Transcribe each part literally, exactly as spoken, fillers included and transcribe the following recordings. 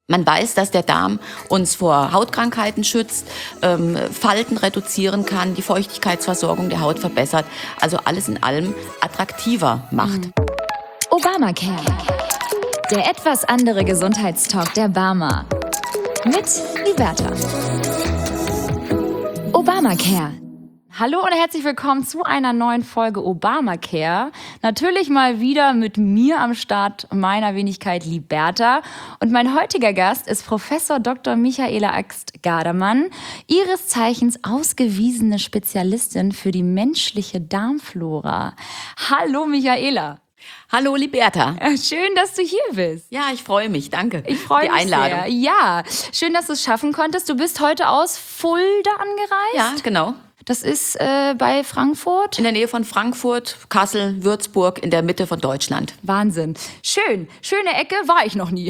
Man weiß, dass der Darm uns vor Hautkrankheiten schützt, ähm, Falten reduzieren kann, die Feuchtigkeitsversorgung der Haut verbessert, also alles in allem attraktiver macht. Obamacare. Der etwas andere Gesundheitstalk der Barmer. Mit Liberta. Obamacare. Hallo und herzlich willkommen zu einer neuen Folge Obamacare. Natürlich mal wieder mit mir am Start, meiner Wenigkeit Liberta. Und mein heutiger Gast ist Professor Doktor Michaela Axt-Gardermann, ihres Zeichens ausgewiesene Spezialistin für die menschliche Darmflora. Hallo Michaela. Hallo Liberta. Schön, dass du hier bist. Ja, ich freue mich, danke. Ich freue mich die Einladung. sehr. Ja, schön, dass du es schaffen konntest. Du bist heute aus Fulda angereist. Ja, genau. Das ist äh, bei Frankfurt. In der Nähe von Frankfurt, Kassel, Würzburg, in der Mitte von Deutschland. Wahnsinn. Schön. Schöne Ecke, war ich noch nie.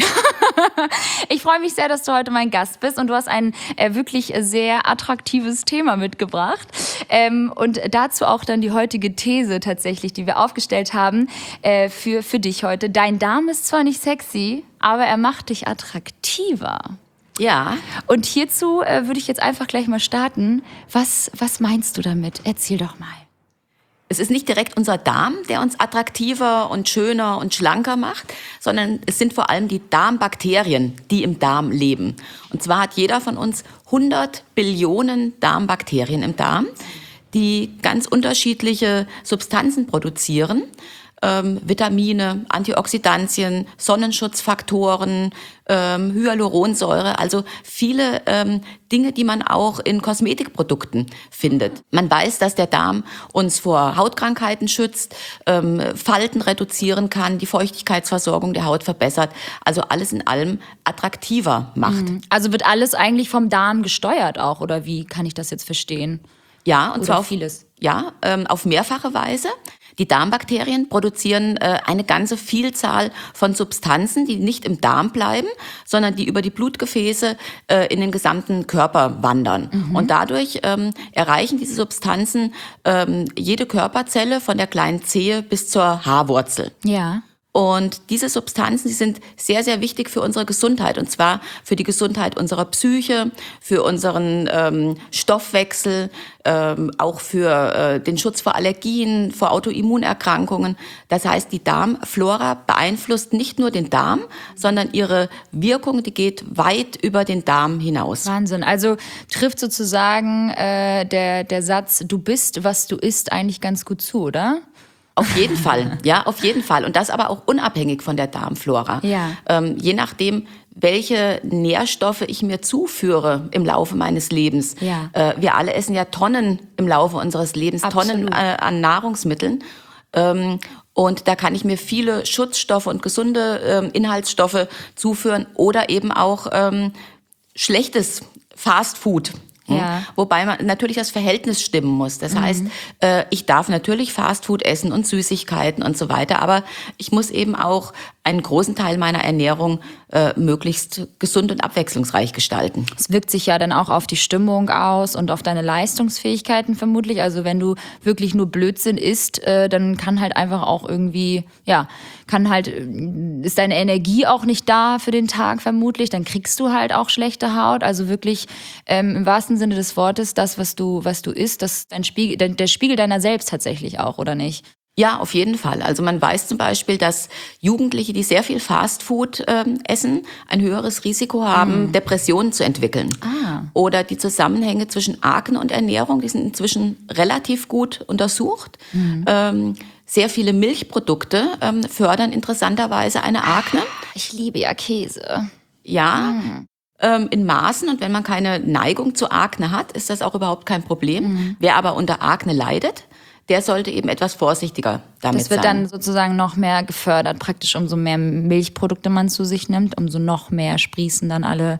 Ich freue mich sehr, dass du heute mein Gast bist und du hast ein äh, wirklich sehr attraktives Thema mitgebracht. Ähm, und dazu auch dann die heutige These tatsächlich, die wir aufgestellt haben äh, für, für dich heute. Dein Darm ist zwar nicht sexy, aber er macht dich attraktiver. Ja. Und hierzu äh, würde ich jetzt einfach gleich mal starten. Was, was meinst du damit? Erzähl doch mal. Es ist nicht direkt unser Darm, der uns attraktiver und schöner und schlanker macht, sondern es sind vor allem die Darmbakterien, die im Darm leben. Und zwar hat jeder von uns hundert Billionen Darmbakterien im Darm, die ganz unterschiedliche Substanzen produzieren. Ähm, Vitamine, Antioxidantien, Sonnenschutzfaktoren, ähm, Hyaluronsäure, also viele ähm, Dinge, die man auch in Kosmetikprodukten findet. Man weiß, dass der Darm uns vor Hautkrankheiten schützt, ähm, Falten reduzieren kann, die Feuchtigkeitsversorgung der Haut verbessert, also alles in allem attraktiver macht. Also wird alles eigentlich vom Darm gesteuert auch, oder wie kann ich das jetzt verstehen? Ja, und Oder zwar auf, vieles. Ja, ähm, auf mehrfache Weise. Die Darmbakterien produzieren äh, eine ganze Vielzahl von Substanzen, die nicht im Darm bleiben, sondern die über die Blutgefäße äh, in den gesamten Körper wandern. Mhm. Und dadurch ähm, erreichen diese Substanzen ähm, jede Körperzelle von der kleinen Zehe bis zur Haarwurzel. Ja. Und diese Substanzen, die sind sehr, sehr wichtig für unsere Gesundheit. Und zwar für die Gesundheit unserer Psyche, für unseren ähm, Stoffwechsel, ähm, auch für äh, den Schutz vor Allergien, vor Autoimmunerkrankungen. Das heißt, die Darmflora beeinflusst nicht nur den Darm, sondern ihre Wirkung, die geht weit über den Darm hinaus. Wahnsinn. Also trifft sozusagen äh, der, der Satz, du bist, was du isst, eigentlich ganz gut zu, oder? Auf jeden Fall, ja, auf jeden Fall. Und das aber auch unabhängig von der Darmflora. Ja. Ähm, je nachdem, welche Nährstoffe ich mir zuführe im Laufe meines Lebens. Ja. Äh, wir alle essen ja Tonnen im Laufe unseres Lebens, Absolut. Tonnen äh, an Nahrungsmitteln. Ähm, und da kann ich mir viele Schutzstoffe und gesunde ähm, Inhaltsstoffe zuführen oder eben auch ähm, schlechtes Fastfood. Ja. Wobei man natürlich das Verhältnis stimmen muss. Das mhm. heißt, äh, ich darf natürlich Fastfood essen und Süßigkeiten und so weiter, aber ich muss eben auch einen großen Teil meiner Ernährung äh, möglichst gesund und abwechslungsreich gestalten. Es wirkt sich ja dann auch auf die Stimmung aus und auf deine Leistungsfähigkeiten vermutlich. Also wenn du wirklich nur Blödsinn isst, äh, dann kann halt einfach auch irgendwie, ja, kann halt, ist deine Energie auch nicht da für den Tag vermutlich. Dann kriegst du halt auch schlechte Haut. Also wirklich ähm, im wahrsten Sinne des Wortes, das, was du, was du isst, das dein Spiegel, der, der Spiegel deiner selbst tatsächlich auch, oder nicht? Ja, auf jeden Fall. Also man weiß zum Beispiel, dass Jugendliche, die sehr viel Fastfood ähm, essen, ein höheres Risiko haben, mm. Depressionen zu entwickeln. Ah. Oder die Zusammenhänge zwischen Akne und Ernährung, die sind inzwischen relativ gut untersucht. Mm. Ähm, sehr viele Milchprodukte ähm, fördern interessanterweise eine Akne. Ich liebe ja Käse. Ja, mm. ähm, in Maßen. Und wenn man keine Neigung zu Akne hat, ist das auch überhaupt kein Problem. Mm. Wer aber unter Akne leidet, der sollte eben etwas vorsichtiger damit sein. Das wird sein. dann sozusagen noch mehr gefördert, praktisch umso mehr Milchprodukte man zu sich nimmt, umso noch mehr sprießen dann alle.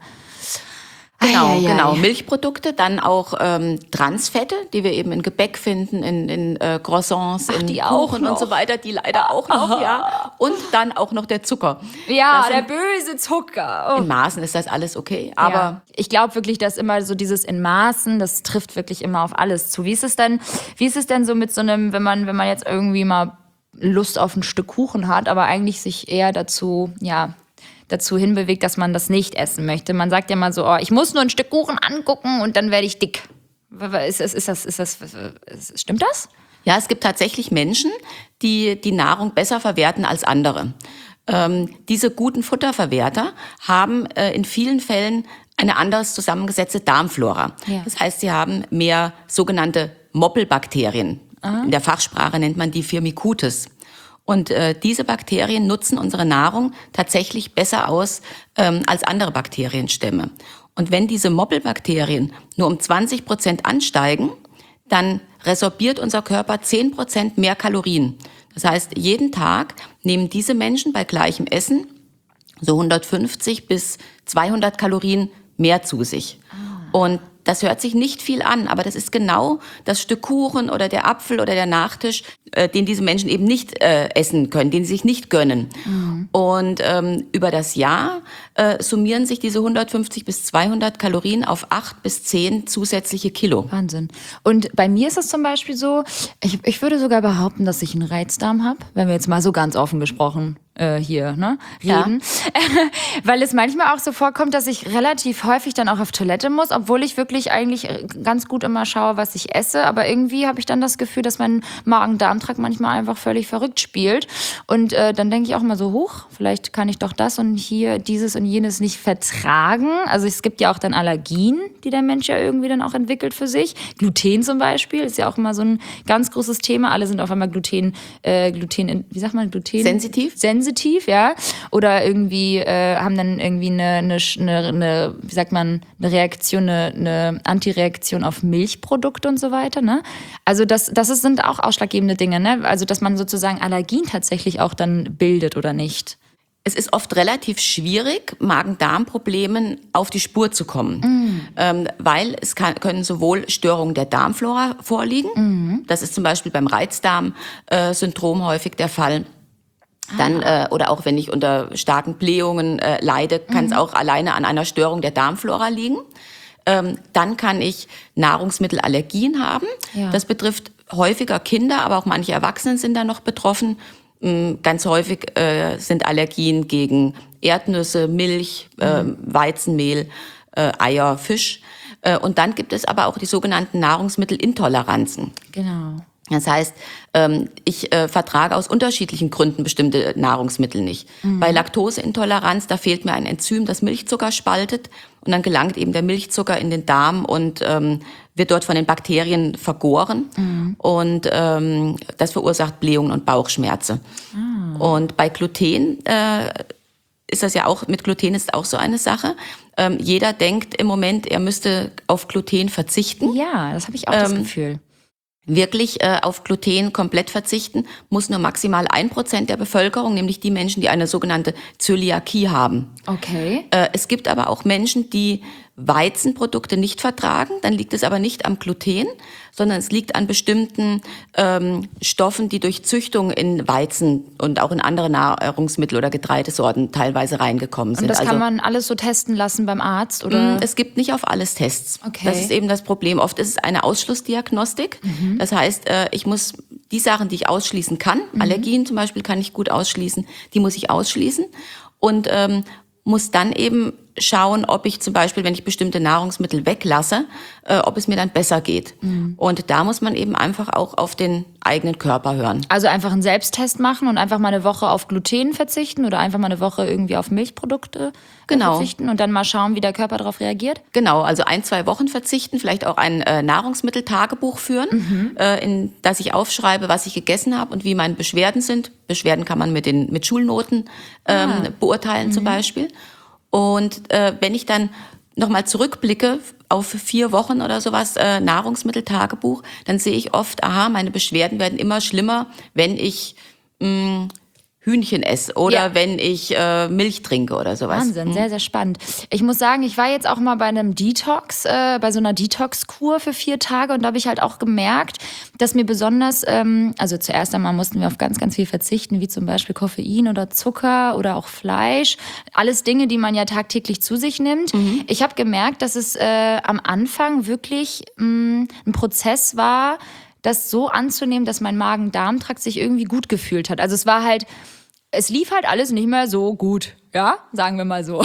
Genau, Eieiei. genau. Milchprodukte, dann auch ähm, Transfette, die wir eben in Gebäck finden, in, in äh, Croissants, Ach, in die auch Kuchen noch. und so weiter, die leider auch noch, ja. Und dann auch noch der Zucker. Ja, Das der sind- böse Zucker. Oh. In Maßen ist das alles okay, aber Ja. Ich glaube wirklich, dass immer so dieses in Maßen, das trifft wirklich immer auf alles zu. Wie ist es denn, wie ist es denn so mit so einem, wenn man, wenn man jetzt irgendwie mal Lust auf ein Stück Kuchen hat, aber eigentlich sich eher dazu, ja, dazu hinbewegt, dass man das nicht essen möchte. Man sagt ja mal so, oh, ich muss nur ein Stück Kuchen angucken und dann werde ich dick. Ist das, ist das, ist das, ist, stimmt das? Ja, es gibt tatsächlich Menschen, die die Nahrung besser verwerten als andere. Ähm, diese guten Futterverwerter haben äh, in vielen Fällen eine anders zusammengesetzte Darmflora. Ja. Das heißt, sie haben mehr sogenannte Moppelbakterien. Aha. In der Fachsprache nennt man die Firmicutes. Und äh, diese Bakterien nutzen unsere Nahrung tatsächlich besser aus ähm, als andere Bakterienstämme. Und wenn diese Moppelbakterien nur um zwanzig Prozent ansteigen, dann resorbiert unser Körper zehn Prozent mehr Kalorien. Das heißt, jeden Tag nehmen diese Menschen bei gleichem Essen so hundertfünfzig bis zweihundert Kalorien mehr zu sich. Ah. Und das hört sich nicht viel an, aber das ist genau das Stück Kuchen oder der Apfel oder der Nachtisch, äh, den diese Menschen eben nicht äh, essen können, den sie sich nicht gönnen. Mhm. Und ähm, über das Jahr äh, summieren sich diese hundertfünfzig bis zweihundert Kalorien auf acht bis zehn zusätzliche Kilo. Wahnsinn. Und bei mir ist es zum Beispiel so, ich, ich würde sogar behaupten, dass ich einen Reizdarm habe, wenn wir jetzt mal so ganz offen gesprochen äh, hier ne, reden. Ja. Weil es manchmal auch so vorkommt, dass ich relativ häufig dann auch auf Toilette muss, obwohl ich wirklich eigentlich ganz gut immer schaue, was ich esse. Aber irgendwie habe ich dann das Gefühl, dass mein Magen-Darm-Trakt manchmal einfach völlig verrückt spielt. Und äh, dann denke ich auch mal so, huch, vielleicht kann ich doch das und hier dieses und jenes nicht vertragen. Also es gibt ja auch dann Allergien, die der Mensch ja irgendwie dann auch entwickelt für sich. Gluten zum Beispiel ist ja auch immer so ein ganz großes Thema. Alle sind auf einmal Gluten, äh, Gluten, wie sagt man, Gluten? Sensitiv. Sensitiv, ja. Oder irgendwie äh, haben dann irgendwie eine, eine, eine, wie sagt man, eine Reaktion, eine, eine Antireaktion auf Milchprodukte und so weiter, ne? Also das, das sind auch ausschlaggebende Dinge, ne? Also dass man sozusagen Allergien tatsächlich auch dann bildet oder nicht. Es ist oft relativ schwierig, Magen-Darm-Problemen auf die Spur zu kommen, mm. ähm, weil es kann, können sowohl Störungen der Darmflora vorliegen, mm. das ist zum Beispiel beim Reizdarm-Syndrom häufig der Fall. Dann äh, oder auch wenn ich unter starken Blähungen äh, leide, kann es mhm. auch alleine an einer Störung der Darmflora liegen. Ähm, dann kann ich Nahrungsmittelallergien haben. Ja. Das betrifft häufiger Kinder, aber auch manche Erwachsene sind da noch betroffen. Ähm, ganz häufig äh, sind Allergien gegen Erdnüsse, Milch, mhm. äh, Weizenmehl, äh, Eier, Fisch. Äh, und dann gibt es aber auch die sogenannten Nahrungsmittelintoleranzen. Genau. Das heißt, ich vertrage aus unterschiedlichen Gründen bestimmte Nahrungsmittel nicht. Mhm. Bei Laktoseintoleranz, da fehlt mir ein Enzym, das Milchzucker spaltet und dann gelangt eben der Milchzucker in den Darm und ähm, wird dort von den Bakterien vergoren mhm. und ähm, das verursacht Blähungen und Bauchschmerzen. Mhm. Und bei Gluten äh, ist das ja auch, mit Gluten ist auch so eine Sache. Ähm, jeder denkt im Moment, er müsste auf Gluten verzichten. Ja, das habe ich auch das ähm, Gefühl. Wirklich äh, auf Gluten komplett verzichten, muss nur maximal ein Prozent der Bevölkerung, nämlich die Menschen, die eine sogenannte Zöliakie haben. Okay. Äh, es gibt aber auch Menschen, die Weizenprodukte nicht vertragen. Dann liegt es aber nicht am Gluten, sondern es liegt an bestimmten ähm, Stoffen, die durch Züchtung in Weizen und auch in andere Nahrungsmittel oder Getreidesorten teilweise reingekommen sind. Und das kann also, man alles so testen lassen beim Arzt, oder? Es gibt nicht auf alles Tests. Okay. Das ist eben das Problem. Oft ist es eine Ausschlussdiagnostik. Mhm. Das heißt, äh, ich muss die Sachen, die ich ausschließen kann, mhm. Allergien zum Beispiel kann ich gut ausschließen, die muss ich ausschließen und ähm, muss dann eben schauen, ob ich zum Beispiel, wenn ich bestimmte Nahrungsmittel weglasse, äh, ob es mir dann besser geht. Mhm. Und da muss man eben einfach auch auf den eigenen Körper hören. Also einfach einen Selbsttest machen und einfach mal eine Woche auf Gluten verzichten oder einfach mal eine Woche irgendwie auf Milchprodukte genau. verzichten und dann mal schauen, wie der Körper darauf reagiert? Genau, also ein, zwei Wochen verzichten, vielleicht auch ein äh, Nahrungsmitteltagebuch führen, mhm. äh, in das ich aufschreibe, was ich gegessen habe und wie meine Beschwerden sind. Beschwerden kann man mit den mit Schulnoten ähm, ah. beurteilen mhm. zum Beispiel. Und äh, wenn ich dann nochmal zurückblicke auf vier Wochen oder sowas, äh, Nahrungsmitteltagebuch, dann sehe ich oft, aha, meine Beschwerden werden immer schlimmer, wenn ich mh, Hühnchen esse oder ja. wenn ich äh, Milch trinke oder sowas. Wahnsinn, sehr, sehr spannend. Ich muss sagen, ich war jetzt auch mal bei einem Detox, äh, bei so einer Detox-Kur für vier Tage und da habe ich halt auch gemerkt, dass mir besonders, ähm, also zuerst einmal mussten wir auf ganz, ganz viel verzichten, wie zum Beispiel Koffein oder Zucker oder auch Fleisch. Alles Dinge, die man ja tagtäglich zu sich nimmt. Mhm. Ich habe gemerkt, dass es äh, am Anfang wirklich mh, ein Prozess war, das so anzunehmen, dass mein Magen-Darm-Trakt sich irgendwie gut gefühlt hat. Also es war halt es lief halt alles nicht mehr so gut. Ja, sagen wir mal so.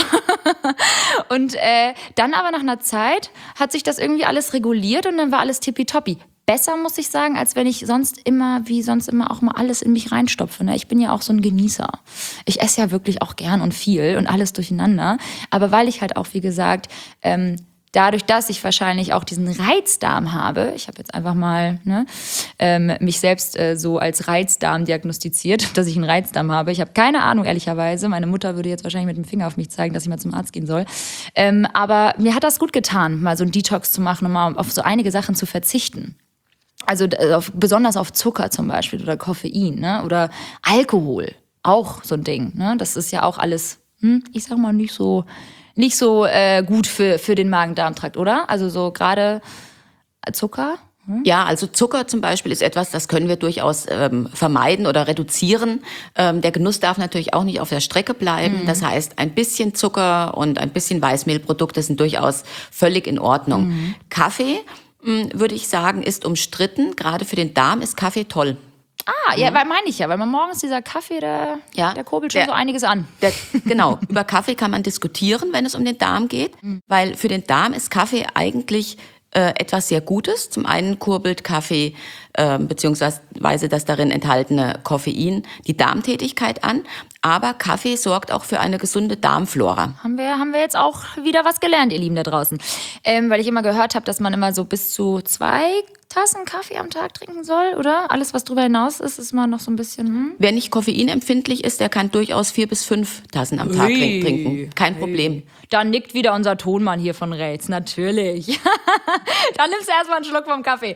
Und äh, dann aber nach einer Zeit hat sich das irgendwie alles reguliert und dann war alles tippitoppi. Besser, muss ich sagen, als wenn ich sonst immer, wie sonst immer, auch mal alles in mich reinstopfe. Ne? Ich bin ja auch so ein Genießer. Ich esse ja wirklich auch gern und viel und alles durcheinander. Aber weil ich halt auch, wie gesagt, ähm, dadurch, dass ich wahrscheinlich auch diesen Reizdarm habe, ich habe jetzt einfach mal ne, ähm, mich selbst äh, so als Reizdarm diagnostiziert, dass ich einen Reizdarm habe. Ich habe keine Ahnung, ehrlicherweise. Meine Mutter würde jetzt wahrscheinlich mit dem Finger auf mich zeigen, dass ich mal zum Arzt gehen soll. Ähm, aber mir hat das gut getan, mal so einen Detox zu machen und mal auf so einige Sachen zu verzichten. Also auf, besonders auf Zucker zum Beispiel oder Koffein, ne? Oder Alkohol, auch so ein Ding. Ne? Das ist ja auch alles, hm, ich sag mal, nicht so... nicht so äh, gut für, für den Magen-Darm-Trakt, oder? Also so gerade Zucker? Hm? Ja, also Zucker zum Beispiel ist etwas, das können wir durchaus ähm, vermeiden oder reduzieren. Ähm, der Genuss darf natürlich auch nicht auf der Strecke bleiben. Mhm. Das heißt, ein bisschen Zucker und ein bisschen Weißmehlprodukte sind durchaus völlig in Ordnung. Mhm. Kaffee, mh, würde ich sagen, ist umstritten. Gerade für den Darm ist Kaffee toll. Ah, ja, weil meine ich ja, weil man morgens dieser Kaffee, der, ja, der kurbelt schon der, so einiges an. Der, genau, über Kaffee kann man diskutieren, wenn es um den Darm geht, mhm. weil für den Darm ist Kaffee eigentlich äh, etwas sehr Gutes. Zum einen kurbelt Kaffee äh, beziehungsweise das darin enthaltene Koffein die Darmtätigkeit an, aber Kaffee sorgt auch für eine gesunde Darmflora. Haben wir, haben wir jetzt auch wieder was gelernt, ihr Lieben da draußen. Ähm, weil ich immer gehört habe, dass man immer so bis zu zwei Tassen Kaffee am Tag trinken soll, oder? Alles, was drüber hinaus ist, ist mal noch so ein bisschen... Hm? Wer nicht koffeinempfindlich ist, der kann durchaus vier bis fünf Tassen am Tag Ui. trinken. Kein Ui. Problem. Da nickt wieder unser Tonmann hier von Rechts, natürlich. Dann nimmst du erstmal einen Schluck vom Kaffee.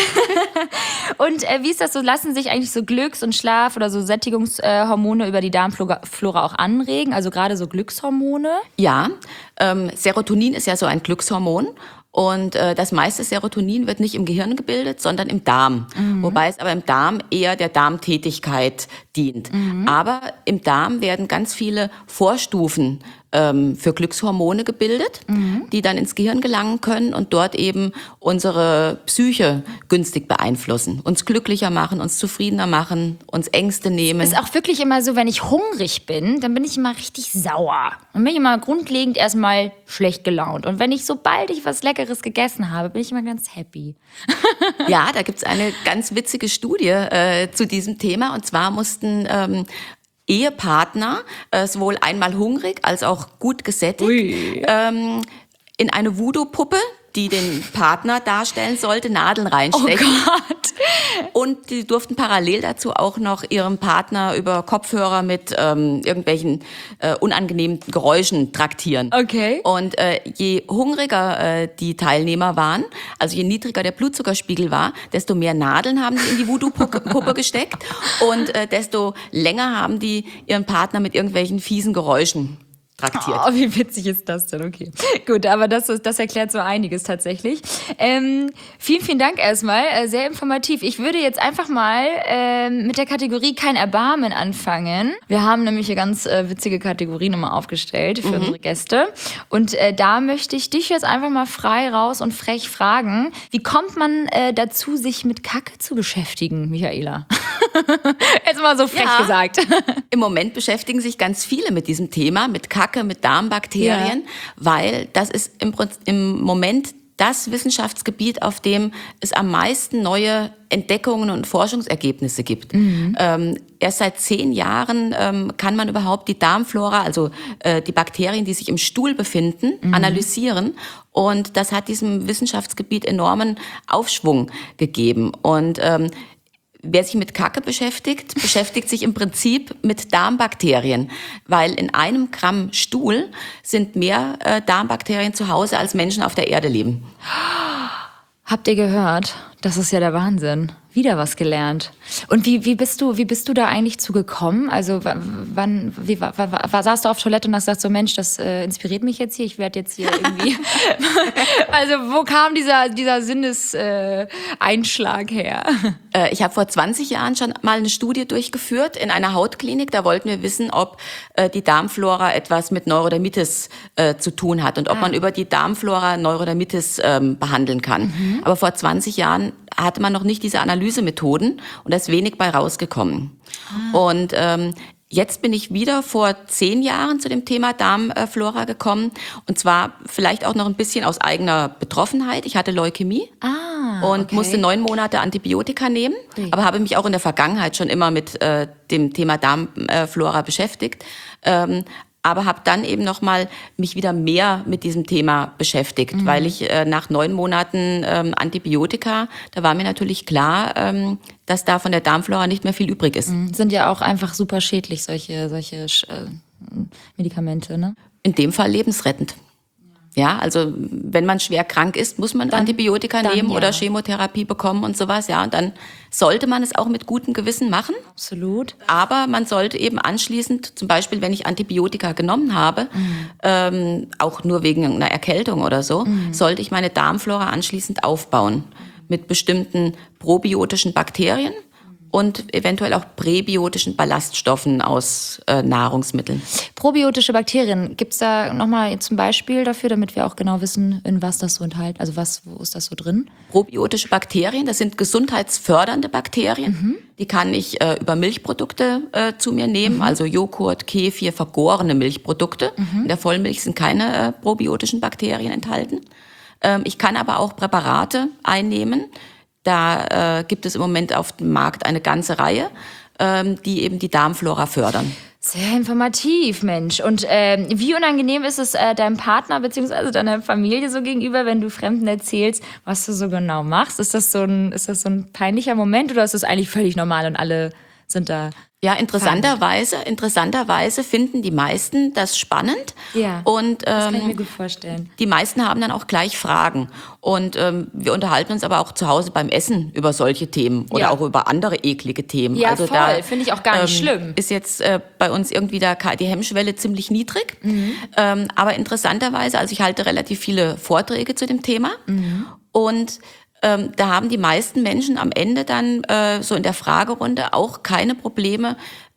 Und äh, wie ist das so? Lassen sich eigentlich so Glücks- und Schlaf- oder so Sättigungshormone über die Darmflora auch anregen? Also gerade so Glückshormone? Ja, ähm, Serotonin ist ja so ein Glückshormon. Und äh, das meiste Serotonin wird nicht im Gehirn gebildet, sondern im Darm. Mhm. Wobei es aber im Darm eher der Darmtätigkeit dient. Mhm. Aber im Darm werden ganz viele Vorstufen ähm, für Glückshormone gebildet, mhm. die dann ins Gehirn gelangen können und dort eben unsere Psyche günstig beeinflussen. Uns glücklicher machen, uns zufriedener machen, uns Ängste nehmen. Ist auch wirklich immer so, wenn ich hungrig bin, dann bin ich immer richtig sauer. Dann bin ich immer grundlegend erstmal schlecht gelaunt. Und wenn ich, sobald ich was Leckeres gegessen habe, bin ich immer ganz happy. Ja, da gibt's eine ganz witzige Studie äh, zu diesem Thema. Und zwar mussten ähm, Ehepartner, äh, sowohl einmal hungrig als auch gut gesättigt, ähm, in eine Voodoo-Puppe, die den Partner darstellen sollte, Nadeln reinstecken. Oh Gott. Und die durften parallel dazu auch noch ihrem Partner über Kopfhörer mit ähm, irgendwelchen äh, unangenehmen Geräuschen traktieren. Okay. Und äh, je hungriger äh, die Teilnehmer waren, also je niedriger der Blutzuckerspiegel war, desto mehr Nadeln haben die in die Voodoo-Puppe gesteckt und äh, desto länger haben die ihren Partner mit irgendwelchen fiesen Geräuschen traktiert. Oh, wie witzig ist das denn? Okay, gut, aber das, ist, das erklärt so einiges tatsächlich. Ähm, vielen, vielen Dank erstmal, äh, sehr informativ. Ich würde jetzt einfach mal äh, mit der Kategorie kein Erbarmen anfangen. Wir haben nämlich hier ganz äh, witzige Kategorien immer aufgestellt für mhm. unsere Gäste. Und äh, da möchte ich dich jetzt einfach mal frei raus und frech fragen, wie kommt man äh, dazu, sich mit Kacke zu beschäftigen, Michaela? Jetzt mal so frech ja. gesagt. Im Moment beschäftigen sich ganz viele mit diesem Thema, mit Kacke, mit Darmbakterien, ja. weil das ist im, im Moment das Wissenschaftsgebiet, auf dem es am meisten neue Entdeckungen und Forschungsergebnisse gibt. Mhm. Ähm, erst seit zehn Jahren ähm, kann man überhaupt die Darmflora, also äh, die Bakterien, die sich im Stuhl befinden, mhm. analysieren. Und das hat diesem Wissenschaftsgebiet enormen Aufschwung gegeben. Und ähm, wer sich mit Kacke beschäftigt, beschäftigt sich im Prinzip mit Darmbakterien, weil in einem Gramm Stuhl sind mehr äh, Darmbakterien zu Hause, als Menschen auf der Erde leben. Habt ihr gehört? Das ist ja der Wahnsinn. Wieder was gelernt. Und wie, wie bist du, wie bist du da eigentlich zu gekommen? Also wann, wie, war, war, war, saßt du auf Toilette und hast gesagt so, Mensch, das äh, inspiriert mich jetzt hier, ich werde jetzt hier irgendwie... Also wo kam dieser, dieser Sinneseinschlag äh, her? Äh, ich habe vor zwanzig Jahren schon mal eine Studie durchgeführt in einer Hautklinik. Da wollten wir wissen, ob äh, die Darmflora etwas mit Neurodermitis äh, zu tun hat und ob ah. man über die Darmflora Neurodermitis ähm, behandeln kann. Mhm. Aber vor zwanzig Jahren hatte man noch nicht diese Analysemethoden und da ist wenig bei rausgekommen. Ah. Und ähm, Jetzt bin ich wieder vor zehn Jahren zu dem Thema Darmflora gekommen. Und zwar vielleicht auch noch ein bisschen aus eigener Betroffenheit. Ich hatte Leukämie Ah, und okay. musste neun Monate Antibiotika nehmen. Ui. Aber habe mich auch in der Vergangenheit schon immer mit äh, dem Thema Darmflora beschäftigt. Ähm, aber habe dann eben noch mal mich wieder mehr mit diesem Thema beschäftigt, mhm. weil ich äh, nach neun Monaten ähm, Antibiotika, da war mir natürlich klar, ähm, dass da von der Darmflora nicht mehr viel übrig ist. Mhm. Sind ja auch einfach super schädlich, solche, solche äh, Medikamente, ne? In dem Fall lebensrettend. Ja, also wenn man schwer krank ist, muss man Dann- Antibiotika dann nehmen ja. oder Chemotherapie bekommen und sowas. Ja, und dann sollte man es auch mit gutem Gewissen machen. Absolut. Aber man sollte eben anschließend, zum Beispiel, wenn ich Antibiotika genommen habe, mhm. ähm, auch nur wegen einer Erkältung oder so, mhm. sollte ich meine Darmflora anschließend aufbauen mit bestimmten probiotischen Bakterien und eventuell auch präbiotischen Ballaststoffen aus äh, Nahrungsmitteln. Probiotische Bakterien, gibt's da nochmal zum Beispiel dafür, damit wir auch genau wissen, in was das so enthält? Also was, wo ist das so drin? Probiotische Bakterien, das sind gesundheitsfördernde Bakterien. Mhm. Die kann ich äh, über Milchprodukte äh, zu mir nehmen, mhm. also Joghurt, Kefir, vergorene Milchprodukte. Mhm. In der Vollmilch sind keine äh, probiotischen Bakterien enthalten. Ähm, ich kann aber auch Präparate einnehmen. Da äh, gibt es im Moment auf dem Markt eine ganze Reihe, ähm, die eben die Darmflora fördern. Sehr informativ, Mensch. Und ähm, wie unangenehm ist es äh, deinem Partner bzw. deiner Familie so gegenüber, wenn du Fremden erzählst, was du so genau machst? Ist das so ein, ist das so ein peinlicher Moment oder ist das eigentlich völlig normal und alle sind da? Ja, interessanterweise, interessanterweise finden die meisten das spannend. Ja, und, das kann ich ähm, mir gut vorstellen. Die meisten haben dann auch gleich Fragen. Und ähm, wir unterhalten uns aber auch zu Hause beim Essen über solche Themen oder Ja. auch über andere eklige Themen. Ja, also voll. da, Finde ich auch gar nicht ähm, schlimm. Ist jetzt äh, bei uns irgendwie da die Hemmschwelle ziemlich niedrig. Mhm. Ähm, aber interessanterweise, also ich halte relativ viele Vorträge zu dem Thema. Mhm. Und Ähm, da haben die meisten Menschen am Ende dann äh, so in der Fragerunde auch keine Probleme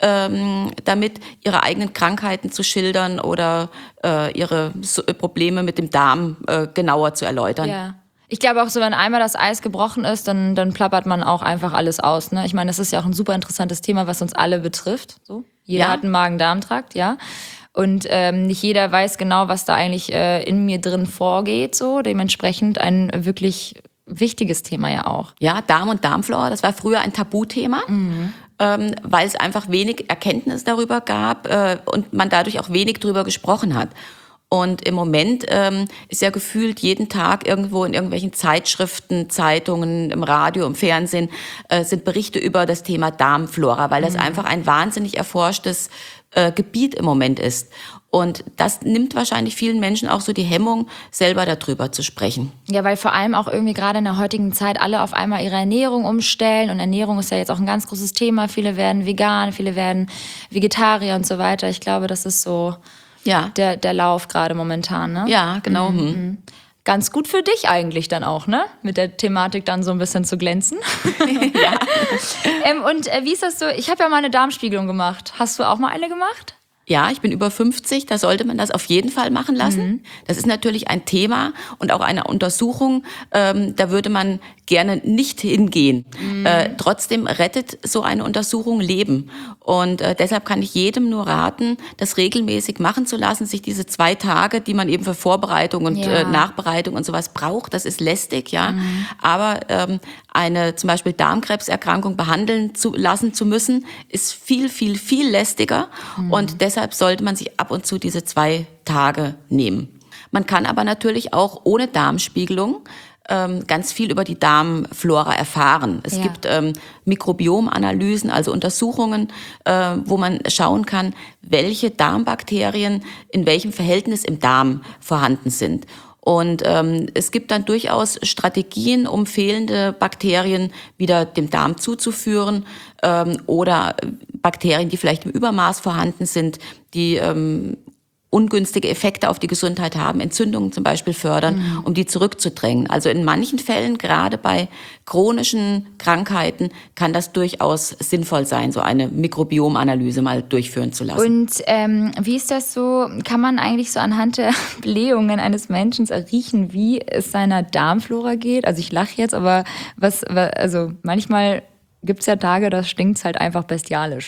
ähm, damit, ihre eigenen Krankheiten zu schildern oder äh, ihre so, äh, Probleme mit dem Darm äh, genauer zu erläutern. Ja. Ich glaube auch so, wenn einmal das Eis gebrochen ist, dann, dann plappert man auch einfach alles aus. Ne? Ich meine, das ist ja auch ein super interessantes Thema, was uns alle betrifft. So. Jeder Ja. hat einen Magen-Darm-Trakt, ja. Und ähm, nicht jeder weiß genau, was da eigentlich äh, in mir drin vorgeht. So. Dementsprechend ein wirklich wichtiges Thema ja auch. Ja, Darm und Darmflora, das war früher ein Tabuthema, mhm. ähm, weil es einfach wenig Erkenntnis darüber gab äh, und man dadurch auch wenig darüber gesprochen hat. Und im Moment ähm, ist ja gefühlt jeden Tag irgendwo in irgendwelchen Zeitschriften, Zeitungen, im Radio, im Fernsehen äh, sind Berichte über das Thema Darmflora, weil das mhm. einfach ein wahnsinnig erforschtes äh, Gebiet im Moment ist. Und das nimmt wahrscheinlich vielen Menschen auch so die Hemmung, selber darüber zu sprechen. Ja, weil vor allem auch irgendwie gerade in der heutigen Zeit alle auf einmal ihre Ernährung umstellen. Und Ernährung ist ja jetzt auch ein ganz großes Thema. Viele werden vegan, viele werden Vegetarier und so weiter. Ich glaube, das ist so ja. der, der Lauf gerade momentan. Ne? Ja, genau. Mhm. Mhm. Ganz gut für dich eigentlich dann auch, ne? Mit der Thematik dann so ein bisschen zu glänzen. ja. ähm, und äh, wie ist das so? Ich habe ja mal eine Darmspiegelung gemacht. Hast du auch mal eine gemacht? Ja, ich bin über fünfzig, da sollte man das auf jeden Fall machen lassen. Mhm. Das ist natürlich ein Thema und auch eine Untersuchung, ähm, da würde man gerne nicht hingehen. Mhm. Äh, trotzdem rettet so eine Untersuchung Leben. Und äh, deshalb kann ich jedem nur raten, das regelmäßig machen zu lassen, sich diese zwei Tage, die man eben für Vorbereitung und ja. äh, Nachbereitung und sowas braucht, das ist lästig, ja. Mhm. Aber ähm, eine zum Beispiel Darmkrebserkrankung behandeln zu lassen zu müssen, ist viel, viel, viel lästiger. Mhm. Und deshalb sollte man sich ab und zu diese zwei Tage nehmen. Man kann aber natürlich auch ohne Darmspiegelung ähm, ganz viel über die Darmflora erfahren. Es ja. gibt ähm, Mikrobiomanalysen, also Untersuchungen, äh, wo man schauen kann, welche Darmbakterien in welchem Verhältnis im Darm vorhanden sind. Und ähm, es gibt dann durchaus Strategien, um fehlende Bakterien wieder dem Darm zuzuführen ähm, oder Bakterien, die vielleicht im Übermaß vorhanden sind, die ähm, ungünstige Effekte auf die Gesundheit haben, Entzündungen zum Beispiel fördern, mhm. um die zurückzudrängen. Also in manchen Fällen, gerade bei chronischen Krankheiten, kann das durchaus sinnvoll sein, so eine Mikrobiomanalyse mal durchführen zu lassen. Und ähm, wie ist das so, kann man eigentlich so anhand der Blähungen eines Menschen erriechen, wie es seiner Darmflora geht? Also ich lache jetzt, aber was, also manchmal gibt's ja Tage, da stinkt's halt einfach bestialisch.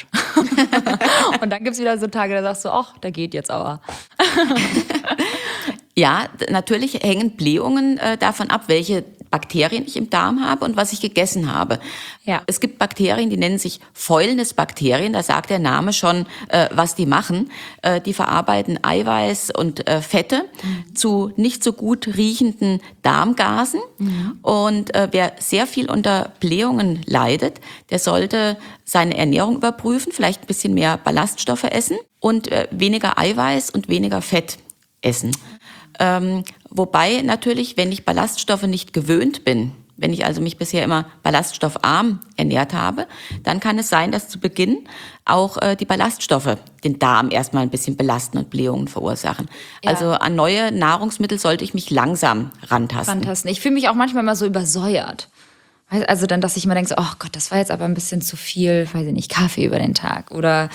Und dann gibt es wieder so Tage, da sagst du, ach, da geht jetzt aber. Ja, natürlich hängen Blähungen äh, davon ab, welche Bakterien ich im Darm habe und was ich gegessen habe. Ja. Es gibt Bakterien, die nennen sich Fäulnisbakterien, da sagt der Name schon, äh, was die machen. Äh, die verarbeiten Eiweiß und äh, Fette mhm. zu nicht so gut riechenden Darmgasen. Mhm. Und äh, wer sehr viel unter Blähungen leidet, der sollte seine Ernährung überprüfen, vielleicht ein bisschen mehr Ballaststoffe essen und äh, weniger Eiweiß und weniger Fett essen. Ähm, wobei natürlich, wenn ich Ballaststoffe nicht gewöhnt bin, wenn ich also mich bisher immer ballaststoffarm ernährt habe, dann kann es sein, dass zu Beginn auch äh, die Ballaststoffe den Darm erstmal ein bisschen belasten und Blähungen verursachen. Ja. Also an neue Nahrungsmittel sollte ich mich langsam rantasten. rantasten. Ich fühle mich auch manchmal immer so übersäuert. Also dann, dass ich immer denke, so, oh Gott, das war jetzt aber ein bisschen zu viel, weiß ich nicht, Kaffee über den Tag oder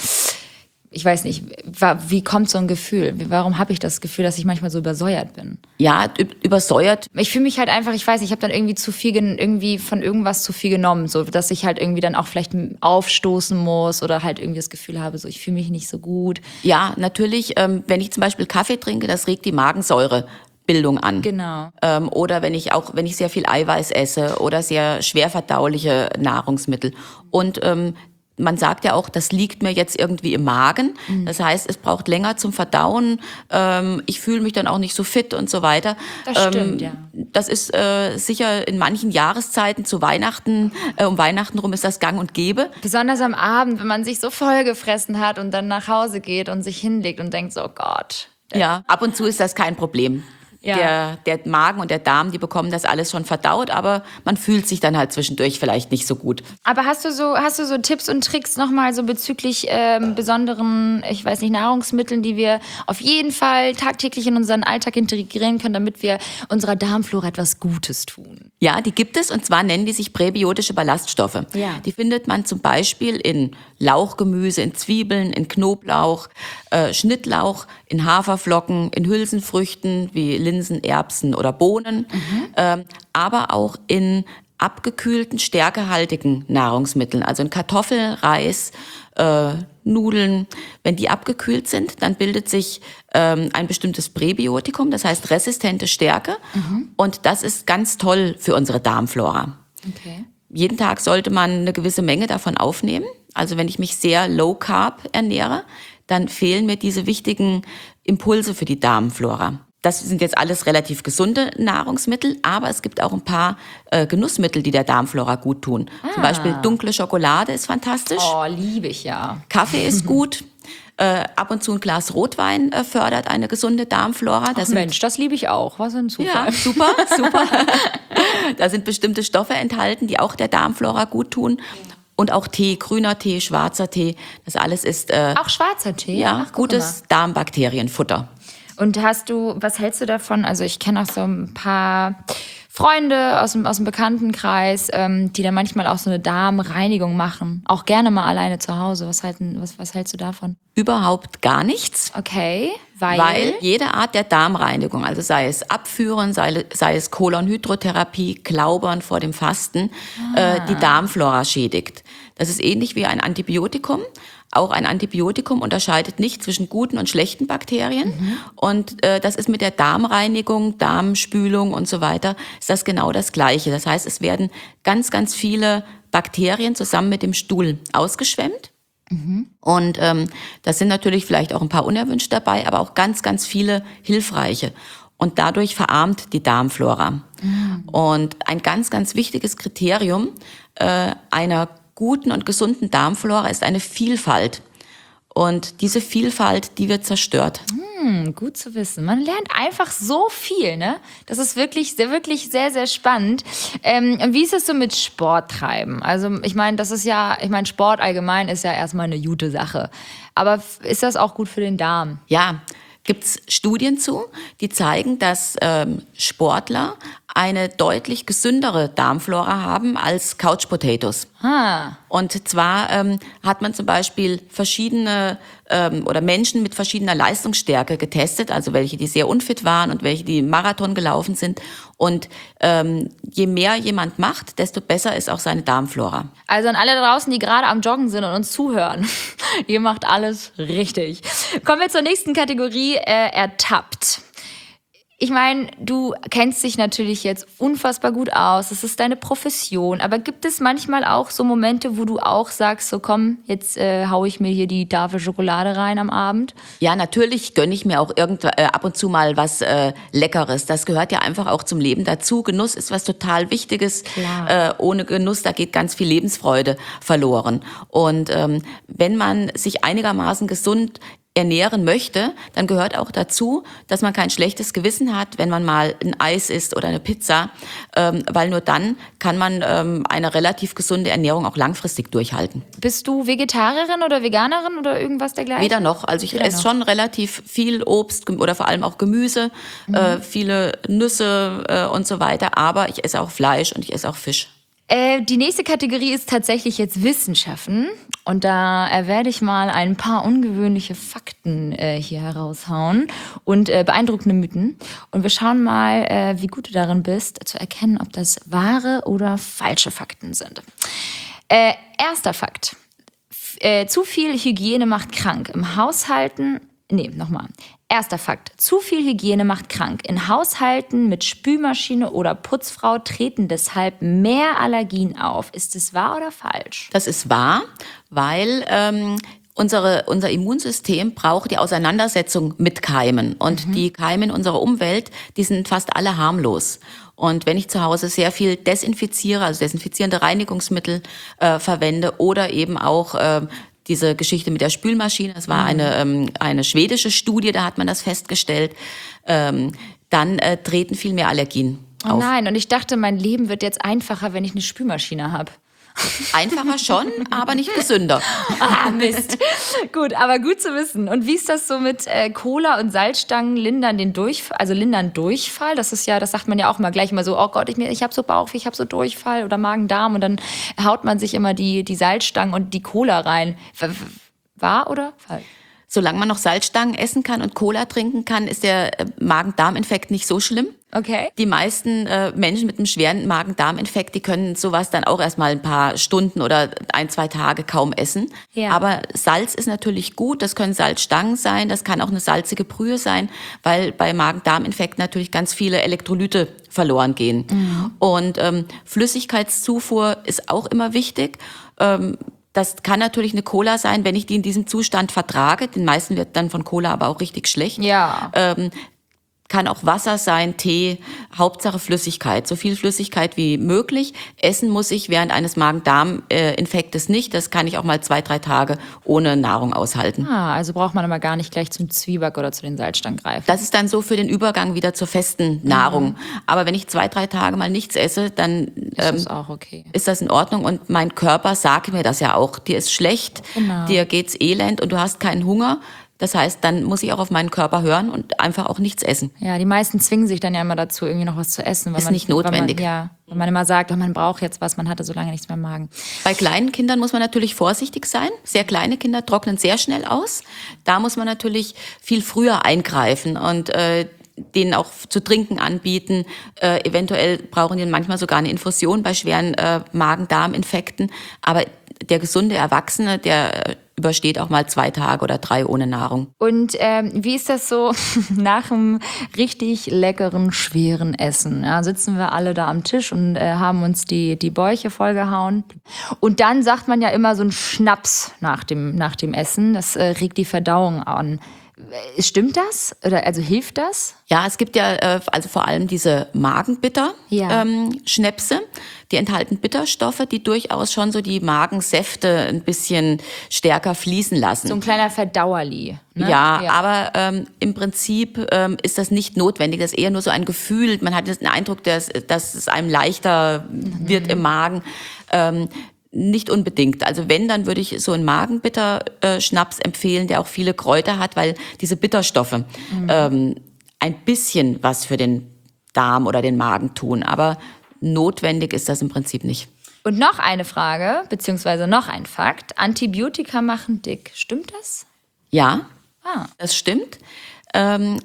ich weiß nicht, wie kommt so ein Gefühl? Warum habe ich das Gefühl, dass ich manchmal so übersäuert bin? Ja, übersäuert. Ich fühle mich halt einfach, ich weiß nicht, ich habe dann irgendwie zu viel, irgendwie von irgendwas zu viel genommen, so dass ich halt irgendwie dann auch vielleicht aufstoßen muss oder halt irgendwie das Gefühl habe, so ich fühle mich nicht so gut. Ja, natürlich, ähm, wenn ich zum Beispiel Kaffee trinke, das regt die Magensäurebildung an. Genau. Ähm, oder wenn ich auch, wenn ich sehr viel Eiweiß esse oder sehr schwer verdauliche Nahrungsmittel. Und ähm, man sagt ja auch, das liegt mir jetzt irgendwie im Magen. Mhm. Das heißt, es braucht länger zum Verdauen. Ähm, ich fühle mich dann auch nicht so fit und so weiter. Das stimmt, ähm, ja. Das ist äh, sicher in manchen Jahreszeiten zu Weihnachten, äh, um Weihnachten rum ist das gang und gäbe. Besonders am Abend, wenn man sich so vollgefressen hat und dann nach Hause geht und sich hinlegt und denkt so, oh Gott. Ja, ab und zu ist das kein Problem. Ja. Der, der Magen und der Darm, die bekommen das alles schon verdaut, aber man fühlt sich dann halt zwischendurch vielleicht nicht so gut. Aber hast du so, hast du so Tipps und Tricks nochmal so bezüglich ähm, besonderen, ich weiß nicht, Nahrungsmitteln, die wir auf jeden Fall tagtäglich in unseren Alltag integrieren können, damit wir unserer Darmflora etwas Gutes tun? Ja, die gibt es und zwar nennen die sich präbiotische Ballaststoffe. Ja. Die findet man zum Beispiel in Lauchgemüse, in Zwiebeln, in Knoblauch, äh, Schnittlauch, in Haferflocken, in Hülsenfrüchten wie Linsen, Erbsen oder Bohnen, mhm. ähm, aber auch in abgekühlten, stärkehaltigen Nahrungsmitteln, also in Kartoffeln, Reis, äh, Nudeln. Wenn die abgekühlt sind, dann bildet sich ähm, ein bestimmtes Präbiotikum, das heißt resistente Stärke. Mhm. Und das ist ganz toll für unsere Darmflora. Okay. Jeden Tag sollte man eine gewisse Menge davon aufnehmen. Also wenn ich mich sehr low carb ernähre, dann fehlen mir diese wichtigen Impulse für die Darmflora. Das sind jetzt alles relativ gesunde Nahrungsmittel, aber es gibt auch ein paar äh, Genussmittel, die der Darmflora gut tun. Ah. Zum Beispiel dunkle Schokolade ist fantastisch. Oh, liebe ich ja. Kaffee ist gut. Äh, ab und zu ein Glas Rotwein äh, fördert eine gesunde Darmflora. Ach, Mensch, das liebe ich auch. Was ein Zufall. Ja, super, super. Da sind bestimmte Stoffe enthalten, die auch der Darmflora gut tun. Und auch Tee, grüner Tee, schwarzer Tee, das alles ist äh, auch schwarzer Tee? Ja, Ach, gutes Darmbakterienfutter. Und hast du, was hältst du davon? Also ich kenne auch so ein paar Freunde aus dem, aus dem Bekanntenkreis, ähm, die dann manchmal auch so eine Darmreinigung machen. Auch gerne mal alleine zu Hause. Was, halten, was, was hältst du davon? Überhaupt gar nichts. Okay, weil? Weil jede Art der Darmreinigung, also sei es Abführen, sei, sei es Kolonhydrotherapie, Klaubern vor dem Fasten, ah. äh, die Darmflora schädigt. Das ist ähnlich wie ein Antibiotikum. Auch ein Antibiotikum unterscheidet nicht zwischen guten und schlechten Bakterien. Mhm. Und äh, das ist mit der Darmreinigung, Darmspülung und so weiter, ist das genau das Gleiche. Das heißt, es werden ganz, ganz viele Bakterien zusammen mit dem Stuhl ausgeschwemmt. Mhm. Und ähm, das sind natürlich vielleicht auch ein paar unerwünscht dabei, aber auch ganz, ganz viele hilfreiche. Und dadurch verarmt die Darmflora. Mhm. Und ein ganz, ganz wichtiges Kriterium äh, einer guten und gesunden Darmflora ist eine Vielfalt. Und diese Vielfalt, die wird zerstört. Hm, gut zu wissen. Man lernt einfach so viel, ne? Das ist wirklich, sehr, wirklich sehr, sehr spannend. Ähm, wie ist es so mit Sport treiben? Also ich meine, das ist ja, ich meine, Sport allgemein ist ja erstmal eine gute Sache. Aber ist das auch gut für den Darm? Ja, gibt's Studien zu, die zeigen, dass ähm, Sportler eine deutlich gesündere Darmflora haben als Couch Potatoes. Ah. Und zwar ähm, hat man zum Beispiel verschiedene ähm, oder Menschen mit verschiedener Leistungsstärke getestet, also welche, die sehr unfit waren und welche, die Marathon gelaufen sind. Und ähm, je mehr jemand macht, desto besser ist auch seine Darmflora. Also an alle da draußen, die gerade am Joggen sind und uns zuhören. Ihr macht alles richtig. Kommen wir zur nächsten Kategorie, äh, ertappt. Ich meine, du kennst dich natürlich jetzt unfassbar gut aus, das ist deine Profession, aber gibt es manchmal auch so Momente, wo du auch sagst, so komm, jetzt äh, hau ich mir hier die Tafel Schokolade rein am Abend? Ja, natürlich gönne ich mir auch irgend, äh, ab und zu mal was äh, Leckeres. Das gehört ja einfach auch zum Leben dazu. Genuss ist was total Wichtiges. Äh, ohne Genuss, da geht ganz viel Lebensfreude verloren. Und ähm, wenn man sich einigermaßen gesund ernähren möchte, dann gehört auch dazu, dass man kein schlechtes Gewissen hat, wenn man mal ein Eis isst oder eine Pizza, ähm, weil nur dann kann man ähm, eine relativ gesunde Ernährung auch langfristig durchhalten. Bist du Vegetarierin oder Veganerin oder irgendwas dergleichen? Weder noch. Also ich Weder esse noch. schon relativ viel Obst gem- oder vor allem auch Gemüse, Mhm. äh, viele Nüsse äh, und so weiter, aber ich esse auch Fleisch und ich esse auch Fisch. Äh, die nächste Kategorie ist tatsächlich jetzt Wissenschaften. Und da äh, werde ich mal ein paar ungewöhnliche Fakten äh, hier heraushauen und äh, beeindruckende Mythen. Und wir schauen mal, äh, wie gut du darin bist, zu erkennen, ob das wahre oder falsche Fakten sind. Äh, erster Fakt. F äh, zu viel Hygiene macht krank. Im Haushalten... Nee, nochmal. Erster Fakt. Zu viel Hygiene macht krank. In Haushalten mit Spülmaschine oder Putzfrau treten deshalb mehr Allergien auf. Ist es wahr oder falsch? Das ist wahr, weil ähm, unsere, unser Immunsystem braucht die Auseinandersetzung mit Keimen. Und mhm. die Keime in unserer Umwelt, die sind fast alle harmlos. Und wenn ich zu Hause sehr viel desinfiziere, also desinfizierende Reinigungsmittel äh, verwende oder eben auch äh, diese Geschichte mit der Spülmaschine, das war eine, ähm, eine schwedische Studie, da hat man das festgestellt, ähm, dann äh, treten viel mehr Allergien Oh auf. nein, und ich dachte, mein Leben wird jetzt einfacher, wenn ich eine Spülmaschine habe. Einfacher schon, aber nicht gesünder. Ah, Mist. Gut, aber gut zu wissen. Und wie ist das so mit äh, Cola und Salzstangen lindern den Durchfall, also lindern Durchfall? Das ist ja, das sagt man ja auch mal gleich immer so, oh Gott, ich, mir- ich habe so Bauchweh, ich habe so Durchfall oder Magen-Darm und dann haut man sich immer die, die Salzstangen und die Cola rein. W- w- Wahr oder falsch? Solange man noch Salzstangen essen kann und Cola trinken kann, ist der äh, Magen-Darm-Infekt nicht so schlimm. Okay. Die meisten äh, Menschen mit einem schweren Magen-Darm-Infekt, die können sowas dann auch erst mal ein paar Stunden oder ein, zwei Tage kaum essen. Ja. Aber Salz ist natürlich gut, das können Salzstangen sein, das kann auch eine salzige Brühe sein, weil bei Magen-Darm-Infekt natürlich ganz viele Elektrolyte verloren gehen. Mhm. Und ähm, Flüssigkeitszufuhr ist auch immer wichtig. Ähm, Das kann natürlich eine Cola sein, wenn ich die in diesem Zustand vertrage. Den meisten wird dann von Cola aber auch richtig schlecht. Ja. Ähm, kann auch Wasser sein, Tee, Hauptsache Flüssigkeit, so viel Flüssigkeit wie möglich. Essen muss ich während eines Magen-Darm-Infektes nicht. Das kann ich auch mal zwei, drei Tage ohne Nahrung aushalten. Ah, also braucht man aber gar nicht gleich zum Zwieback oder zu den Salzstangen greifen. Das ist dann so für den Übergang wieder zur festen Nahrung. Aber wenn ich zwei, drei Tage mal nichts esse, dann Das ähm, ist auch okay. ist das in Ordnung. Und mein Körper sagt mir das ja auch. Dir ist schlecht, Genau. dir geht's elend und du hast keinen Hunger. Das heißt, dann muss ich auch auf meinen Körper hören und einfach auch nichts essen. Ja, die meisten zwingen sich dann ja immer dazu, irgendwie noch was zu essen. Weil Ist man, nicht notwendig. Weil man, ja, weil man immer sagt, oh, man braucht jetzt was, man hatte so lange nichts mehr im Magen. Bei kleinen Kindern muss man natürlich vorsichtig sein. Sehr kleine Kinder trocknen sehr schnell aus. Da muss man natürlich viel früher eingreifen und äh, denen auch zu trinken anbieten. Äh, eventuell brauchen die manchmal sogar eine Infusion bei schweren äh, Magen-Darm-Infekten. Aber der gesunde Erwachsene, der äh, übersteht auch mal zwei Tage oder drei ohne Nahrung. Und ähm, wie ist das so nach einem richtig leckeren, schweren Essen? Ja, sitzen wir alle da am Tisch und äh, haben uns die, die Bäuche vollgehauen. Und dann sagt man ja immer so ein Schnaps nach dem, nach dem Essen. Das äh, regt die Verdauung an. Äh, Stimmt das? Oder also hilft das? Ja, es gibt ja äh, also vor allem diese Magenbitter Ja. ähm, Schnäpse. Die enthalten Bitterstoffe, die durchaus schon so die Magensäfte ein bisschen stärker fließen lassen. So ein kleiner Verdauerli. Ne? Ja, aber ähm, im Prinzip ähm, ist das nicht notwendig. Das ist eher nur so ein Gefühl. Man hat den Eindruck, dass, dass es einem leichter wird im Magen. Ähm, nicht unbedingt. Also wenn, dann würde ich so einen Magenbitter-Schnaps empfehlen, der auch viele Kräuter hat, weil diese Bitterstoffe mhm. ähm, ein bisschen was für den Darm oder den Magen tun. Aber notwendig ist das im Prinzip nicht. Und noch eine Frage, beziehungsweise noch ein Fakt. Antibiotika machen dick. Stimmt das? Ja, Ah. das stimmt. Ähm,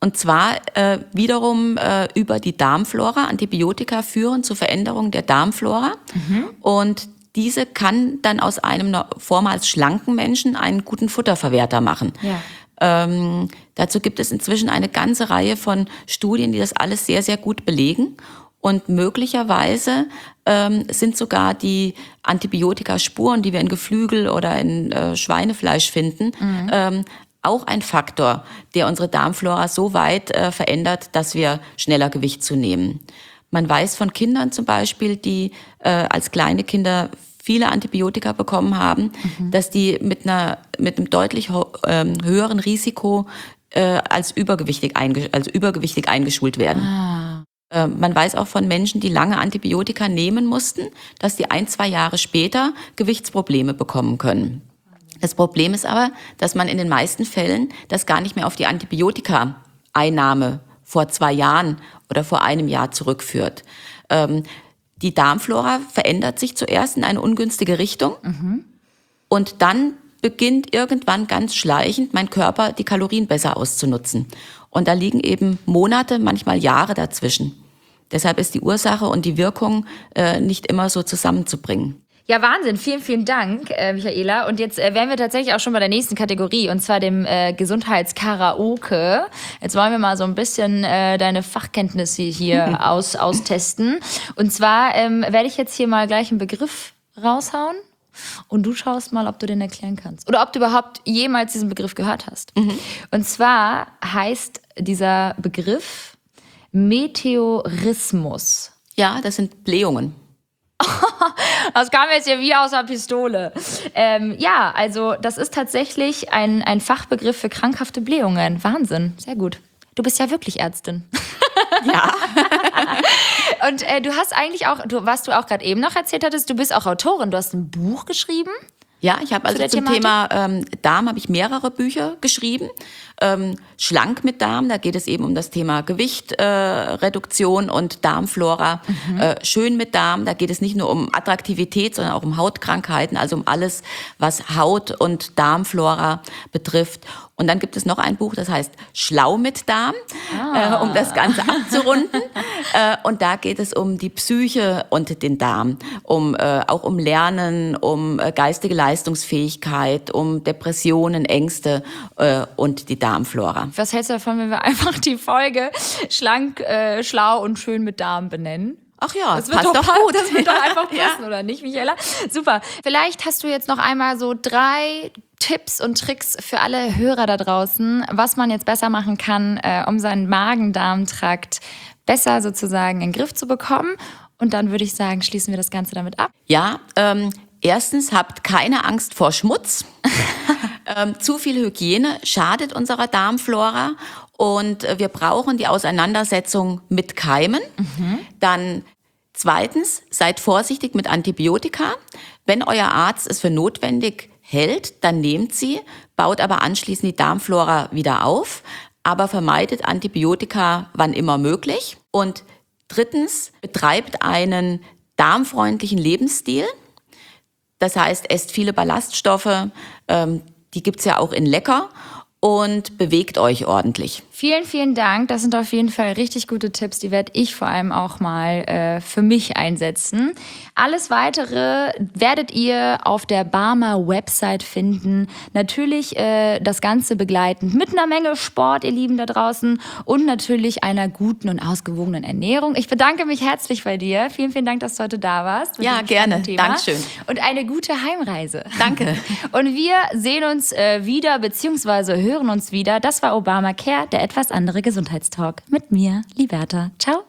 Und zwar äh, wiederum äh, über die Darmflora. Antibiotika führen zur Veränderung der Darmflora. Mhm. Und diese kann dann aus einem vormals schlanken Menschen einen guten Futterverwerter machen. Ja. Ähm, dazu gibt es inzwischen eine ganze Reihe von Studien, die das alles sehr, sehr gut belegen. Und möglicherweise ähm, sind sogar die Antibiotikaspuren, die wir in Geflügel oder in äh, Schweinefleisch finden, mhm. ähm, auch ein Faktor, der unsere Darmflora so weit äh, verändert, dass wir schneller Gewicht zunehmen. Man weiß von Kindern zum Beispiel, die äh, als kleine Kinder viele Antibiotika bekommen haben, mhm. dass die mit einer mit einem deutlich ho- ähm, höheren Risiko äh, als übergewichtig einge- also übergewichtig eingeschult werden. Ah. Äh, man weiß auch von Menschen, die lange Antibiotika nehmen mussten, dass die ein, zwei Jahre später Gewichtsprobleme bekommen können. Das Problem ist aber, dass man in den meisten Fällen das gar nicht mehr auf die Antibiotika-Einnahme vor zwei Jahren oder vor einem Jahr zurückführt. Ähm, Die Darmflora verändert sich zuerst in eine ungünstige Richtung mhm. und dann beginnt irgendwann ganz schleichend mein Körper, die Kalorien besser auszunutzen. Und da liegen eben Monate, manchmal Jahre dazwischen. Deshalb ist die Ursache und die Wirkung äh, nicht immer so zusammenzubringen. Ja, Wahnsinn. Vielen, vielen Dank, äh, Michaela. Und jetzt äh, wären wir tatsächlich auch schon bei der nächsten Kategorie, und zwar dem äh, Gesundheitskaraoke. Jetzt wollen wir mal so ein bisschen äh, deine Fachkenntnisse hier aus, austesten. Und zwar ähm, werde ich jetzt hier mal gleich einen Begriff raushauen und du schaust mal, ob du den erklären kannst. Oder ob du überhaupt jemals diesen Begriff gehört hast. Mhm. Und zwar heißt dieser Begriff Meteorismus. Ja, das sind Blähungen. Das kam jetzt ja wie aus einer Pistole. Ähm, ja, also das ist tatsächlich ein, ein Fachbegriff für krankhafte Blähungen. Wahnsinn, sehr gut. Du bist ja wirklich Ärztin. Ja. Und äh, du hast eigentlich auch, du, was du auch gerade eben noch erzählt hattest, du bist auch Autorin. Du hast ein Buch geschrieben. Ja, ich habe also der zum Thematik? Thema ähm, Darm habe ich mehrere Bücher geschrieben. Ähm, Schlank mit Darm, da geht es eben um das Thema Gewichtreduktion äh, und Darmflora. Mhm. Äh, schön mit Darm, da geht es nicht nur um Attraktivität, sondern auch um Hautkrankheiten, also um alles, was Haut und Darmflora betrifft. Und dann gibt es noch ein Buch, das heißt Schlau mit Darm, ah. äh, um das Ganze abzurunden. äh, und da geht es um die Psyche und den Darm, um äh, auch um Lernen, um äh, geistige Leistungsfähigkeit, um Depressionen, Ängste äh, und die Darmflora. Was hältst du davon, wenn wir einfach die Folge schlank, äh, schlau und schön mit Darm benennen? Ach ja, das wird passt doch, doch gut. Das wird doch einfach passen, ja. Oder nicht, Michaela? Super. Vielleicht hast du jetzt noch einmal so drei Tipps und Tricks für alle Hörer da draußen, was man jetzt besser machen kann, äh, um seinen Magen-Darm-Trakt besser sozusagen in den Griff zu bekommen. Und dann würde ich sagen, schließen wir das Ganze damit ab. Ja, ähm, erstens, habt keine Angst vor Schmutz. ähm, zu viel Hygiene schadet unserer Darmflora. Und äh, wir brauchen die Auseinandersetzung mit Keimen. Mhm. Dann zweitens, seid vorsichtig mit Antibiotika. Wenn euer Arzt es für notwendig hält, dann nehmt sie, baut aber anschließend die Darmflora wieder auf, aber vermeidet Antibiotika, wann immer möglich. Und drittens, betreibt einen darmfreundlichen Lebensstil. Das heißt, esst viele Ballaststoffe, ähm, die gibt's ja auch in lecker, und bewegt euch ordentlich. Vielen, vielen Dank. Das sind auf jeden Fall richtig gute Tipps. Die werde ich vor allem auch mal äh, für mich einsetzen. Alles Weitere werdet ihr auf der Barmer-Website finden. Natürlich äh, das Ganze begleitend mit einer Menge Sport, ihr Lieben da draußen, und natürlich einer guten und ausgewogenen Ernährung. Ich bedanke mich herzlich bei dir. Vielen, vielen Dank, dass du heute da warst. Ja, gerne. Dankeschön. Und eine gute Heimreise. Danke. Und wir sehen uns äh, wieder, beziehungsweise hören uns wieder. Das war Obamacare, der etwas andere Gesundheitstalk mit mir, Liberta. Ciao.